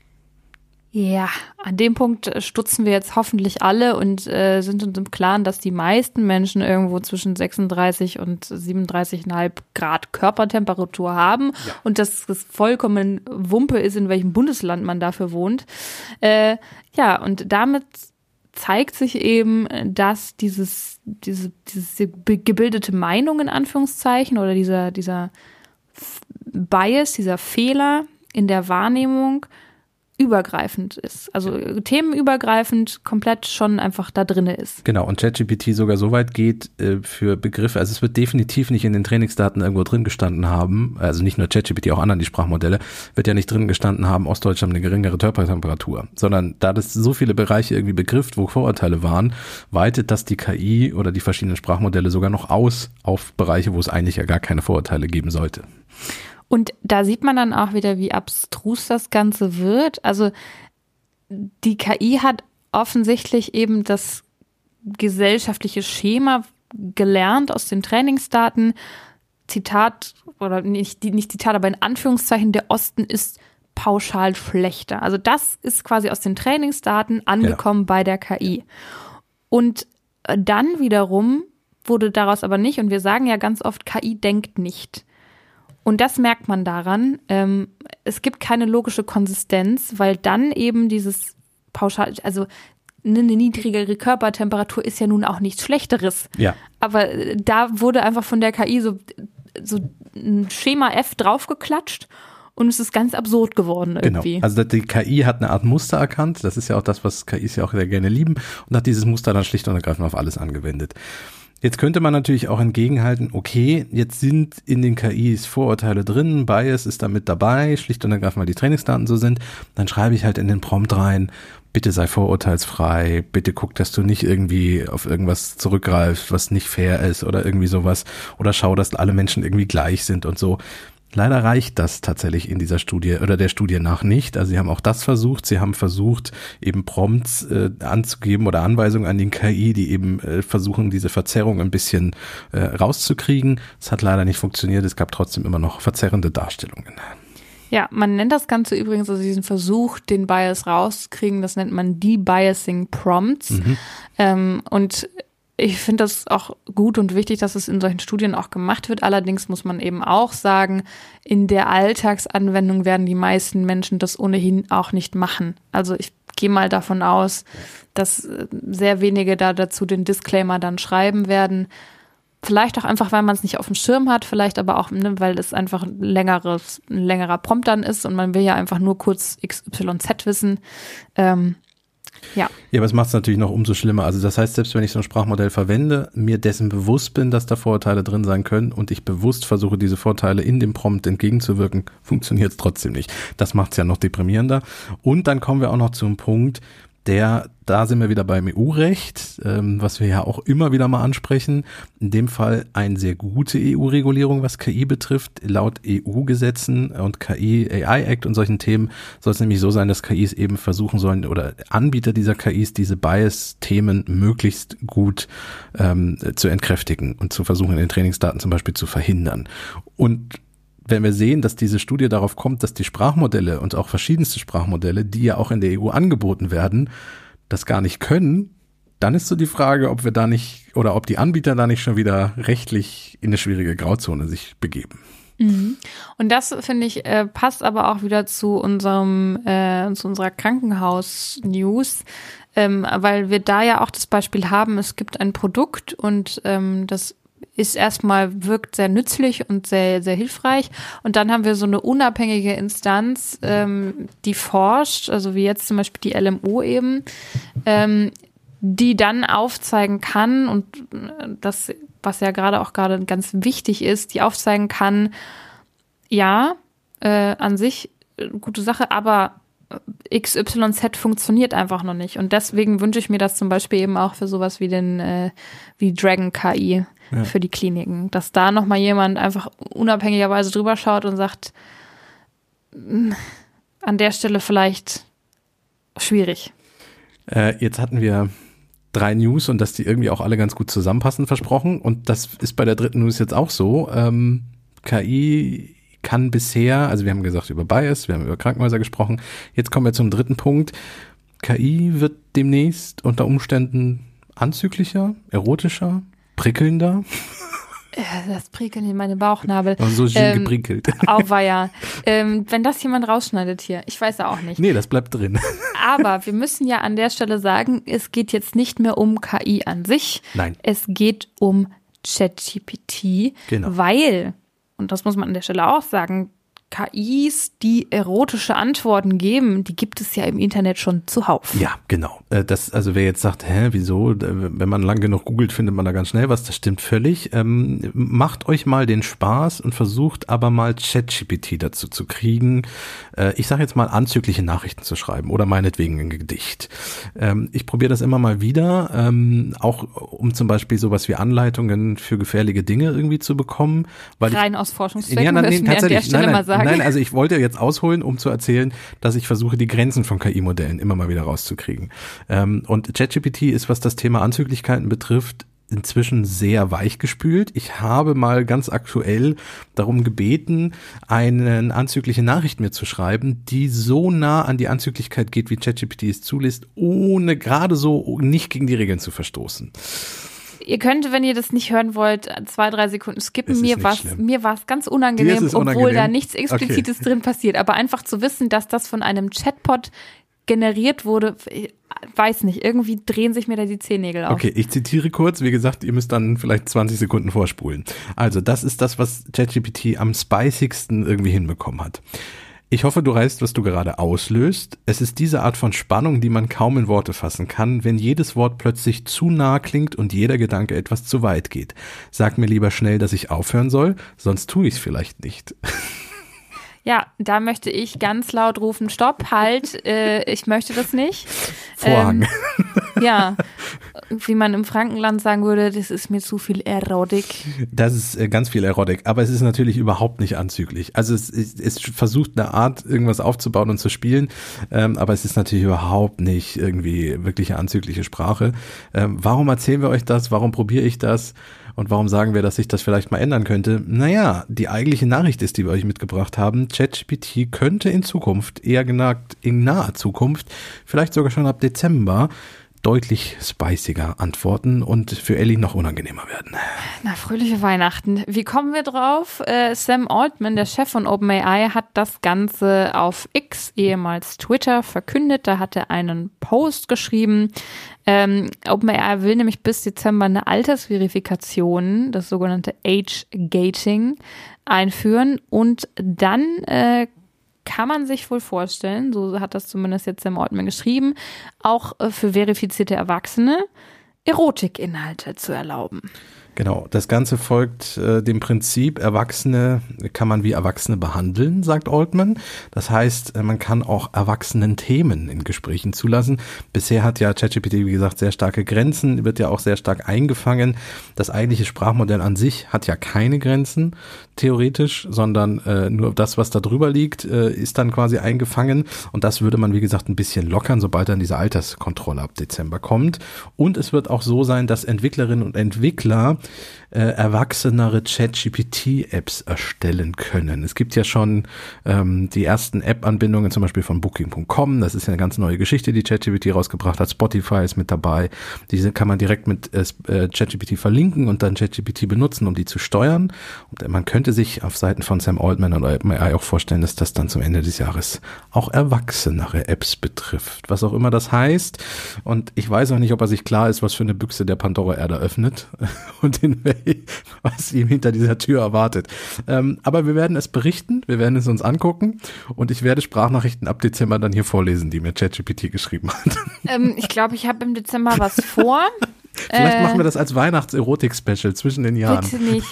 Ja, an dem Punkt stutzen wir jetzt hoffentlich alle und sind uns im Klaren, dass die meisten Menschen irgendwo zwischen 36 und 37,5 Grad Körpertemperatur haben und dass es vollkommen Wumpe ist, in welchem Bundesland man dafür wohnt. Und damit zeigt sich eben, dass diese gebildete Meinung in Anführungszeichen oder dieser Bias, dieser Fehler in der Wahrnehmung übergreifend ist, also themenübergreifend komplett schon einfach da drinne ist. Genau, und ChatGPT sogar so weit geht für Begriffe, also es wird definitiv nicht in den Trainingsdaten irgendwo drin gestanden haben, also nicht nur ChatGPT, auch anderen die Sprachmodelle, wird ja nicht drin gestanden haben, Ostdeutschland eine geringere Körpertemperatur, sondern da das so viele Bereiche irgendwie begrifft, wo Vorurteile waren, weitet das die KI oder die verschiedenen Sprachmodelle sogar noch aus auf Bereiche, wo es eigentlich ja gar keine Vorurteile geben sollte. Und da sieht man dann auch wieder, wie abstrus das Ganze wird. Also die KI hat offensichtlich eben das gesellschaftliche Schema gelernt aus den Trainingsdaten. Zitat, oder nicht Zitat, aber in Anführungszeichen, der Osten ist pauschal schlechter. Also das ist quasi aus den Trainingsdaten angekommen bei der KI. Und dann wiederum wurde daraus aber nicht, und wir sagen ja ganz oft, KI denkt nicht. Und das merkt man daran. Es gibt keine logische Konsistenz, weil dann eben dieses pauschal, also eine niedrigere Körpertemperatur ist ja nun auch nichts Schlechteres. Ja. Aber da wurde einfach von der KI so ein Schema F draufgeklatscht und es ist ganz absurd geworden irgendwie. Genau. Also die KI hat eine Art Muster erkannt. Das ist ja auch das, was KIs ja auch sehr gerne lieben, und hat dieses Muster dann schlicht und ergreifend auf alles angewendet. Jetzt könnte man natürlich auch entgegenhalten, okay, jetzt sind in den KIs Vorurteile drin, Bias ist da mit dabei, schlicht und ergreifend, weil die Trainingsdaten so sind, dann schreibe ich halt in den Prompt rein, bitte sei vorurteilsfrei, bitte guck, dass du nicht irgendwie auf irgendwas zurückgreifst, was nicht fair ist oder irgendwie sowas, oder schau, dass alle Menschen irgendwie gleich sind und so. Leider reicht das tatsächlich in dieser Studie oder der Studie nach nicht. Also sie haben auch das versucht. Sie haben versucht, eben Prompts anzugeben oder Anweisungen an den KI, die eben versuchen, diese Verzerrung ein bisschen rauszukriegen. Es hat leider nicht funktioniert. Es gab trotzdem immer noch verzerrende Darstellungen. Ja, man nennt das Ganze übrigens, also diesen Versuch, den Bias rauszukriegen, das nennt man Debiasing Prompts. Und ich finde das auch gut und wichtig, dass es in solchen Studien auch gemacht wird. Allerdings muss man eben auch sagen, in der Alltagsanwendung werden die meisten Menschen das ohnehin auch nicht machen. Also ich gehe mal davon aus, dass sehr wenige da dazu den Disclaimer dann schreiben werden. Vielleicht auch einfach, weil man es nicht auf dem Schirm hat, vielleicht aber auch, weil es einfach ein längerer Prompt dann ist und man will ja einfach nur kurz XYZ wissen. Ja, aber es macht es natürlich noch umso schlimmer. Also das heißt, selbst wenn ich so ein Sprachmodell verwende, mir dessen bewusst bin, dass da Vorurteile drin sein können und ich bewusst versuche, diese Vorteile in dem Prompt entgegenzuwirken, funktioniert es trotzdem nicht. Das macht es ja noch deprimierender. Und dann kommen wir auch noch zu einem Punkt, da sind wir wieder beim EU-Recht, was wir ja auch immer wieder mal ansprechen. In dem Fall eine sehr gute EU-Regulierung, was KI betrifft. Laut EU-Gesetzen und KI-AI-Act und solchen Themen soll es nämlich so sein, dass KIs eben versuchen sollen oder Anbieter dieser KIs diese Bias-Themen möglichst gut zu entkräftigen und zu versuchen, in den Trainingsdaten zum Beispiel zu verhindern. Und wenn wir sehen, dass diese Studie darauf kommt, dass die Sprachmodelle und auch verschiedenste Sprachmodelle, die ja auch in der EU angeboten werden, das gar nicht können, dann ist so die Frage, ob wir da nicht oder ob die Anbieter da nicht schon wieder rechtlich in eine schwierige Grauzone sich begeben. Und das, finde ich, passt aber auch wieder zu unserer Krankenhaus-News, weil wir da ja auch das Beispiel haben, es gibt ein Produkt und das wirkt sehr nützlich und sehr, sehr hilfreich. Und dann haben wir so eine unabhängige Instanz, die forscht, also wie jetzt zum Beispiel die LMO eben, die dann aufzeigen kann, und das, was ja gerade ganz wichtig ist, die aufzeigen kann, ja, an sich gute Sache, aber XYZ funktioniert einfach noch nicht. Und deswegen wünsche ich mir das zum Beispiel eben auch für sowas wie wie Dragon KI für die Kliniken, dass da nochmal jemand einfach unabhängigerweise drüber schaut und sagt, an der Stelle vielleicht schwierig. Jetzt hatten wir 3 News und dass die irgendwie auch alle ganz gut zusammenpassen versprochen, und das ist bei der dritten News jetzt auch so. KI kann bisher, also wir haben gesagt über Bias, wir haben über Krankenhäuser gesprochen, jetzt kommen wir zum dritten Punkt. KI wird demnächst unter Umständen anzüglicher, erotischer, prickelnder. Das Prickeln in meine Bauchnabel. So schön geprickelt. Auweia. Wenn das jemand rausschneidet hier, ich weiß ja auch nicht. Nee, das bleibt drin. Aber wir müssen ja an der Stelle sagen, es geht jetzt nicht mehr um KI an sich. Nein. Es geht um ChatGPT, genau. Weil, und das muss man an der Stelle auch sagen, KIs, die erotische Antworten geben, die gibt es ja im Internet schon zuhauf. Ja, genau. Also wer jetzt sagt, wieso, wenn man lang genug googelt, findet man da ganz schnell was, das stimmt völlig. Macht euch mal den Spaß und versucht aber mal ChatGPT dazu zu kriegen, ich sage jetzt mal anzügliche Nachrichten zu schreiben oder meinetwegen ein Gedicht. Ich probiere das immer mal wieder, auch um zum Beispiel sowas wie Anleitungen für gefährliche Dinge irgendwie zu bekommen. Rein aus Forschungszwecken, müssen wir an der Stelle mal sagen. Nein, also ich wollte jetzt ausholen, um zu erzählen, dass ich versuche, die Grenzen von KI-Modellen immer mal wieder rauszukriegen. Und ChatGPT ist, was das Thema Anzüglichkeiten betrifft, inzwischen sehr weichgespült. Ich habe mal ganz aktuell darum gebeten, eine anzügliche Nachricht mir zu schreiben, die so nah an die Anzüglichkeit geht, wie ChatGPT es zulässt, ohne gerade so nicht gegen die Regeln zu verstoßen. Ihr könnt, wenn ihr das nicht hören wollt, 2-3 Sekunden skippen. Mir war es ganz unangenehm, obwohl da nichts Explizites drin passiert. Aber einfach zu wissen, dass das von einem Chatbot generiert wurde, weiß nicht, irgendwie drehen sich mir da die Zehennägel auf. Okay, ich zitiere kurz. Wie gesagt, ihr müsst dann vielleicht 20 Sekunden vorspulen. Also, das ist das, was ChatGPT am spicigsten irgendwie hinbekommen hat. Ich hoffe, du weißt, was du gerade auslöst. Es ist diese Art von Spannung, die man kaum in Worte fassen kann, wenn jedes Wort plötzlich zu nah klingt und jeder Gedanke etwas zu weit geht. Sag mir lieber schnell, dass ich aufhören soll, sonst tue ich es vielleicht nicht. Ja, da möchte ich ganz laut rufen, stopp, halt, ich möchte das nicht. Vorhang. Ja, wie man im Frankenland sagen würde, das ist mir zu viel Erotik. Das ist ganz viel Erotik, aber es ist natürlich überhaupt nicht anzüglich. Also es versucht eine Art, irgendwas aufzubauen und zu spielen, aber es ist natürlich überhaupt nicht irgendwie wirklich eine anzügliche Sprache. Warum erzählen wir euch das? Warum probiere ich das? Und warum sagen wir, dass sich das vielleicht mal ändern könnte? Naja, die eigentliche Nachricht ist, die wir euch mitgebracht haben. ChatGPT könnte in Zukunft, eher gesagt in naher Zukunft, vielleicht sogar schon ab Dezember, deutlich spiciger antworten und für Ellie noch unangenehmer werden. Na, fröhliche Weihnachten. Wie kommen wir drauf? Sam Altman, der Chef von OpenAI, hat das Ganze auf X, ehemals Twitter, verkündet. Da hat er einen Post geschrieben. OpenAI will nämlich bis Dezember eine Altersverifikation, das sogenannte Age-Gating, einführen und dann kann man sich wohl vorstellen, so hat das zumindest jetzt Sam Altman geschrieben, auch für verifizierte Erwachsene Erotikinhalte zu erlauben. Genau, das Ganze folgt dem Prinzip, Erwachsene kann man wie Erwachsene behandeln, sagt Altman. Das heißt, man kann auch erwachsenen Themen in Gesprächen zulassen. Bisher hat ja ChatGPT, wie gesagt, sehr starke Grenzen, wird ja auch sehr stark eingefangen. Das eigentliche Sprachmodell an sich hat ja keine Grenzen, theoretisch, sondern nur das, was da drüber liegt, ist dann quasi eingefangen. Und das würde man, wie gesagt, ein bisschen lockern, sobald dann diese Alterskontrolle ab Dezember kommt. Und es wird auch so sein, dass Entwicklerinnen und Entwickler erwachsenere ChatGPT-Apps erstellen können. Es gibt ja schon die ersten App-Anbindungen, zum Beispiel von Booking.com. Das ist ja eine ganz neue Geschichte, die ChatGPT rausgebracht hat. Spotify ist mit dabei. Diese kann man direkt mit ChatGPT verlinken und dann ChatGPT benutzen, um die zu steuern. Und man könnte sich auf Seiten von Sam Altman oder OpenAI auch vorstellen, dass das dann zum Ende des Jahres auch erwachsenere Apps betrifft. Was auch immer das heißt. Und ich weiß auch nicht, ob er sich klar ist, was für eine Büchse der Pandora er da öffnet. Und was ihm hinter dieser Tür erwartet. Aber wir werden es berichten, wir werden es uns angucken und ich werde Sprachnachrichten ab Dezember dann hier vorlesen, die mir ChatGPT geschrieben hat. Ich glaube, ich habe im Dezember was vor. Vielleicht machen wir das als Weihnachts-Erotik-Special zwischen den Jahren. Bitte nicht.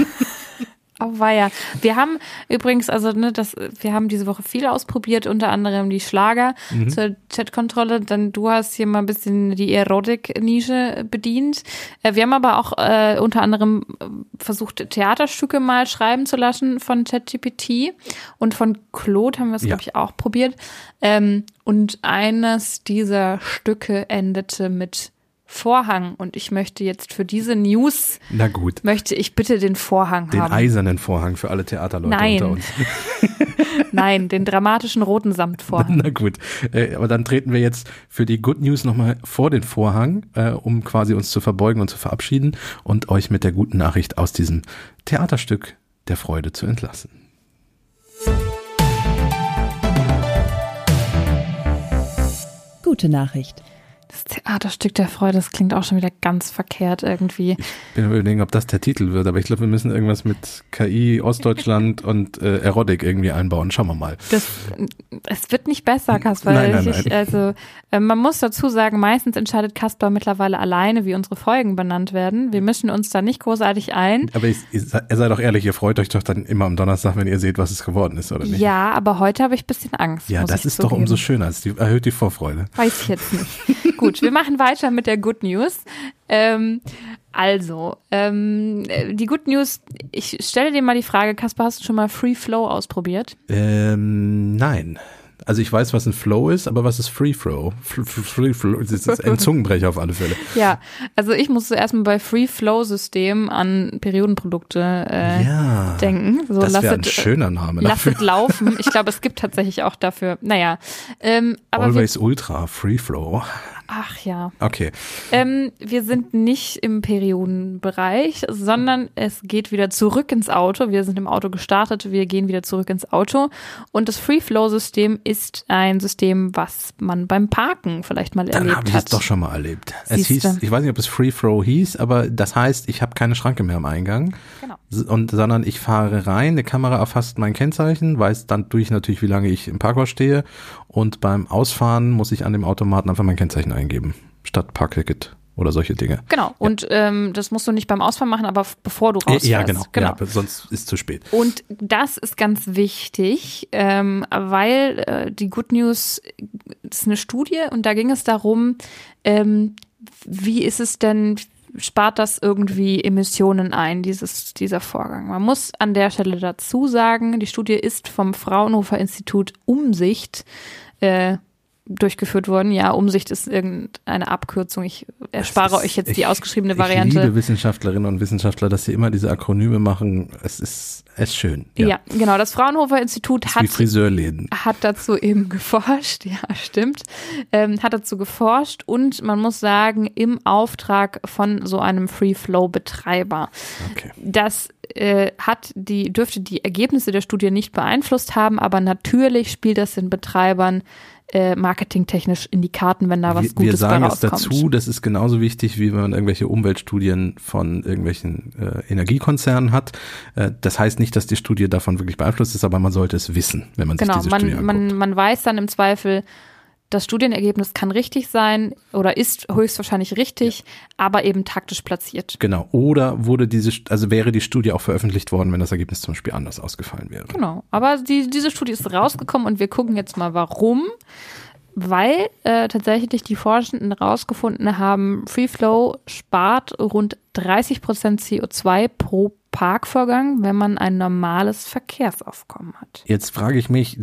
Auweia. Wir haben übrigens, wir haben diese Woche viel ausprobiert, unter anderem die Schlager zur Chatkontrolle. Dann du hast hier mal ein bisschen die Erotik-Nische bedient. Wir haben aber auch unter anderem versucht, Theaterstücke mal schreiben zu lassen von ChatGPT. Und von Claude haben wir es, glaube ich, auch probiert. Und eines dieser Stücke endete mit Vorhang und ich möchte jetzt für diese News, möchte ich bitte den Vorhang haben. Den eisernen Vorhang für alle Theaterleute unter uns. Nein, den dramatischen roten Samtvorhang. Na gut, aber dann treten wir jetzt für die Good News nochmal vor den Vorhang, um quasi uns zu verbeugen und zu verabschieden und euch mit der guten Nachricht aus diesem Theaterstück der Freude zu entlassen. Gute Nachricht. Das Theaterstück der Freude, das klingt auch schon wieder ganz verkehrt irgendwie. Ich bin überlegen, ob das der Titel wird, aber ich glaube, wir müssen irgendwas mit KI, Ostdeutschland und Erotik irgendwie einbauen. Schauen wir mal. Es wird nicht besser, Kaspar. Nein. Man muss dazu sagen, meistens entscheidet Kaspar mittlerweile alleine, wie unsere Folgen benannt werden. Wir mischen uns da nicht großartig ein. Aber ihr seid doch ehrlich, ihr freut euch doch dann immer am Donnerstag, wenn ihr seht, was es geworden ist, oder nicht? Ja, aber heute habe ich ein bisschen Angst. Ja, das ist doch umso schöner. Es erhöht die Vorfreude. Weiß ich jetzt nicht. Gut, wir machen weiter mit der Good News. Die Good News, ich stelle dir mal die Frage, Kaspar, hast du schon mal Free Flow ausprobiert? Nein. Also ich weiß, was ein Flow ist, aber was ist Free Flow? Free Flow, das ist ein Zungenbrecher auf alle Fälle. Ja, also ich musste erstmal bei Free Flow System an Periodenprodukte denken. So, das wäre ein schöner Name dafür. Lasset laufen. Ich glaube, es gibt tatsächlich auch dafür, aber Always Ultra, Free Flow. Ach ja. Okay. Wir sind nicht im Periodenbereich, sondern es geht wieder zurück ins Auto. Wir sind im Auto gestartet, wir gehen wieder zurück ins Auto. Und das Free-Flow-System ist ein System, was man beim Parken vielleicht mal erlebt hat. Dann habe ich es doch schon mal erlebt. Es hieß, ich weiß nicht, ob es Free-Flow hieß, aber das heißt, ich habe keine Schranke mehr am Eingang. Genau. Sondern ich fahre rein, eine Kamera erfasst mein Kennzeichen, weiß dann natürlich, wie lange ich im Parkhaus stehe. Und beim Ausfahren muss ich an dem Automaten einfach mein Kennzeichen eingeben, statt Parkticket oder solche Dinge. Genau, und das musst du nicht beim Ausfahren machen, aber bevor du rausfährst. Ja, genau. Ja, sonst ist es zu spät. Und das ist ganz wichtig, weil die Good News, das ist eine Studie und da ging es darum, wie ist es denn, spart das irgendwie Emissionen ein, dieser Vorgang. Man muss an der Stelle dazu sagen, die Studie ist vom Fraunhofer Institut Umsicht durchgeführt worden. Ja, Umsicht ist irgendeine Abkürzung. Ich erspare euch jetzt die ausgeschriebene Variante. Ich liebe Wissenschaftlerinnen und Wissenschaftler, dass sie immer diese Akronyme machen. Es ist schön. Ja, genau. Das Fraunhofer Institut hat wie Friseurläden. Hat dazu eben geforscht. Ja, stimmt. Hat dazu geforscht und man muss sagen, im Auftrag von so einem Free-Flow-Betreiber. Okay. Das dürfte die Ergebnisse der Studie nicht beeinflusst haben, aber natürlich spielt das den Betreibern marketingtechnisch in die Karten, wenn da was Gutes bei rauskommt. Wir sagen jetzt dazu, das ist genauso wichtig, wie wenn man irgendwelche Umweltstudien von irgendwelchen Energiekonzernen hat. Das heißt nicht, dass die Studie davon wirklich beeinflusst ist, aber man sollte es wissen, wenn man sich diese Studie anguckt. Man weiß dann im Zweifel, das Studienergebnis kann richtig sein oder ist höchstwahrscheinlich richtig, aber eben taktisch platziert. Genau. Oder wäre die Studie auch veröffentlicht worden, wenn das Ergebnis zum Beispiel anders ausgefallen wäre. Genau. Aber diese Studie ist rausgekommen und wir gucken jetzt mal, warum. Weil tatsächlich die Forschenden rausgefunden haben, Free Flow spart rund 30% CO2 pro Parkvorgang, wenn man ein normales Verkehrsaufkommen hat. Jetzt frage ich mich,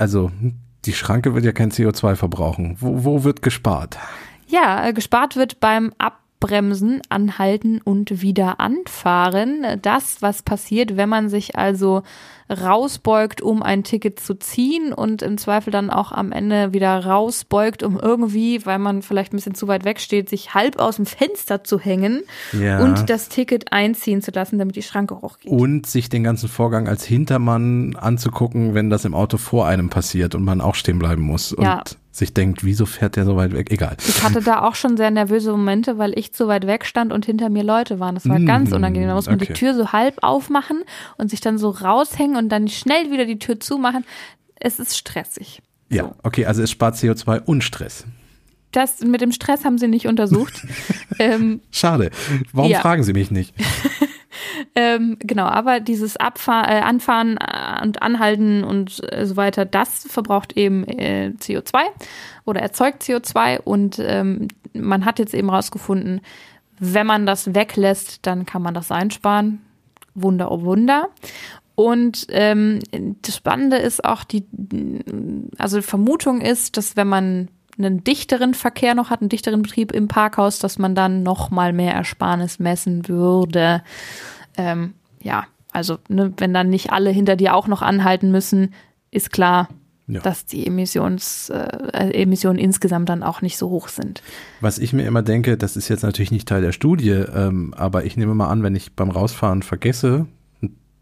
die Schranke wird ja kein CO2 verbrauchen. Wo wird gespart? Ja, gespart wird beim Abbremsen, Anhalten und wieder anfahren. Das, was passiert, wenn man sich also rausbeugt, um ein Ticket zu ziehen und im Zweifel dann auch am Ende wieder rausbeugt, um irgendwie, weil man vielleicht ein bisschen zu weit weg steht, sich halb aus dem Fenster zu hängen und das Ticket einziehen zu lassen, damit die Schranke hochgeht. Und sich den ganzen Vorgang als Hintermann anzugucken, wenn das im Auto vor einem passiert und man auch stehen bleiben muss und sich denkt, wieso fährt der so weit weg? Egal. Ich hatte da auch schon sehr nervöse Momente, weil ich zu weit weg stand und hinter mir Leute waren. Das war ganz unangenehm. Da muss man die Tür so halb aufmachen und sich dann so raushängen und dann schnell wieder die Tür zumachen. Es ist stressig. Ja, so. Okay, also es spart CO2 und Stress. Das mit dem Stress haben sie nicht untersucht. Schade. Warum fragen Sie mich nicht? Genau, aber dieses Anfahren und Anhalten und so weiter, das verbraucht eben CO2 oder erzeugt CO2 und man hat jetzt eben rausgefunden, wenn man das weglässt, dann kann man das einsparen. Wunder, oh Wunder. Und das Spannende ist auch, die Vermutung ist, dass wenn man einen dichteren Verkehr noch hat, einen dichteren Betrieb im Parkhaus, dass man dann noch mal mehr Ersparnis messen würde. Wenn dann nicht alle hinter dir auch noch anhalten müssen, ist klar, dass die Emissionen insgesamt dann auch nicht so hoch sind. Was ich mir immer denke, das ist jetzt natürlich nicht Teil der Studie, aber ich nehme mal an, wenn ich beim Rausfahren vergesse,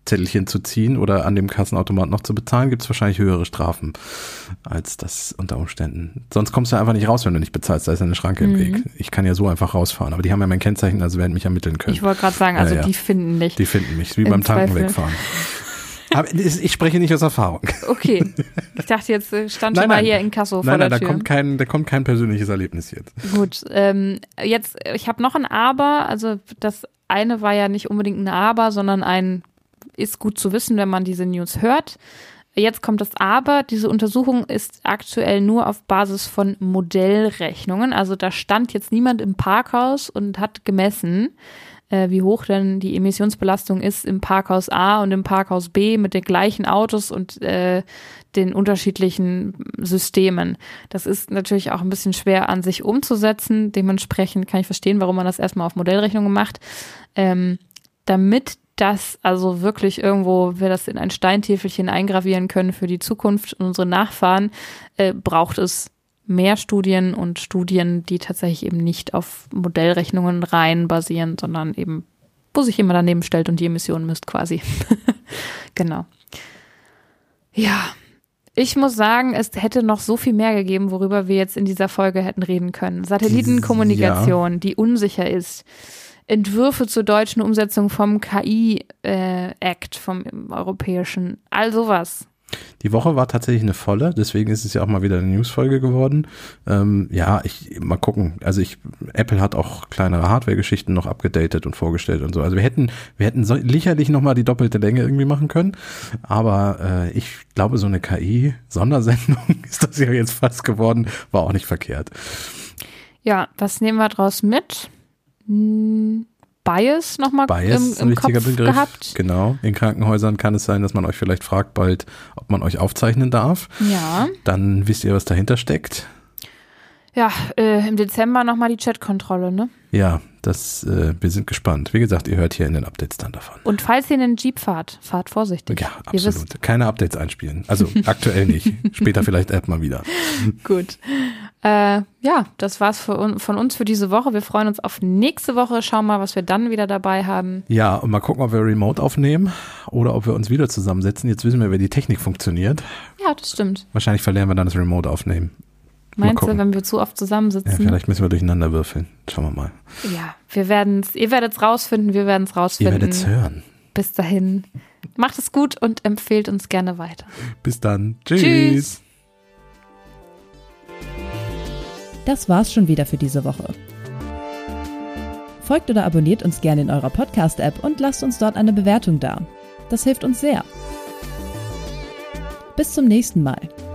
Zettelchen zu ziehen oder an dem Kassenautomat noch zu bezahlen, gibt es wahrscheinlich höhere Strafen als das unter Umständen. Sonst kommst du einfach nicht raus, wenn du nicht bezahlst, da ist eine Schranke im Weg. Ich kann ja so einfach rausfahren, aber die haben ja mein Kennzeichen, also werden mich ermitteln können. Ich wollte gerade sagen, also die finden nicht. Die finden mich, wie beim Tanken wegfahren. Aber ich spreche nicht aus Erfahrung. Okay. Ich dachte, jetzt stand schon mal hier in Kasso vor der Tür. Da kommt kein persönliches Erlebnis jetzt. Gut, ich habe noch ein Aber. Also das eine war ja nicht unbedingt ein Aber, sondern ist gut zu wissen, wenn man diese News hört. Jetzt kommt das Aber. Diese Untersuchung ist aktuell nur auf Basis von Modellrechnungen. Also da stand jetzt niemand im Parkhaus und hat gemessen, wie hoch denn die Emissionsbelastung ist im Parkhaus A und im Parkhaus B mit den gleichen Autos und den unterschiedlichen Systemen. Das ist natürlich auch ein bisschen schwer an sich umzusetzen. Dementsprechend kann ich verstehen, warum man das erstmal auf Modellrechnungen macht. Damit das also wirklich irgendwo, wir das in ein Steintäfelchen eingravieren können für die Zukunft und unsere Nachfahren, braucht es mehr Studien und Studien, die tatsächlich eben nicht auf Modellrechnungen rein basieren, sondern eben, wo sich jemand daneben stellt und die Emissionen misst quasi. Genau. Ja, ich muss sagen, es hätte noch so viel mehr gegeben, worüber wir jetzt in dieser Folge hätten reden können. Satellitenkommunikation, die unsicher ist. Entwürfe zur deutschen Umsetzung vom KI-Act, vom europäischen, all sowas. Die Woche war tatsächlich eine volle, deswegen ist es ja auch mal wieder eine Newsfolge geworden. Mal gucken. Also Apple hat auch kleinere Hardware-Geschichten noch abgedatet und vorgestellt und so. Also wir hätten sicherlich noch mal die doppelte Länge irgendwie machen können. Aber ich glaube, so eine KI-Sondersendung ist das ja jetzt fast geworden, war auch nicht verkehrt. Ja, was nehmen wir draus mit? Bias nochmal im Kopf Begriff. Gehabt. Genau. In Krankenhäusern kann es sein, dass man euch vielleicht fragt bald, ob man euch aufzeichnen darf. Ja. Dann wisst ihr, was dahinter steckt. Ja, im Dezember nochmal die Chatkontrolle, ne? Ja, wir sind gespannt. Wie gesagt, ihr hört hier in den Updates dann davon. Und falls ihr in den Jeep fahrt vorsichtig. Ja, absolut. Keine Updates einspielen. Also aktuell nicht. Später vielleicht mal wieder. Gut. Das war's von uns für diese Woche. Wir freuen uns auf nächste Woche. Schauen mal, was wir dann wieder dabei haben. Ja, und mal gucken, ob wir remote aufnehmen oder ob wir uns wieder zusammensetzen. Jetzt wissen wir, wie die Technik funktioniert. Ja, das stimmt. Wahrscheinlich verlernen wir dann das Remote aufnehmen. Meinst du, wenn wir zu oft zusammensitzen? Ja, vielleicht müssen wir durcheinander würfeln. Schauen wir mal. Ja, ihr werdet es rausfinden, wir werden es rausfinden. Ihr werdet es hören. Bis dahin. Macht es gut und empfehlt uns gerne weiter. Bis dann. Tschüss. Das war's schon wieder für diese Woche. Folgt oder abonniert uns gerne in eurer Podcast-App und lasst uns dort eine Bewertung da. Das hilft uns sehr. Bis zum nächsten Mal.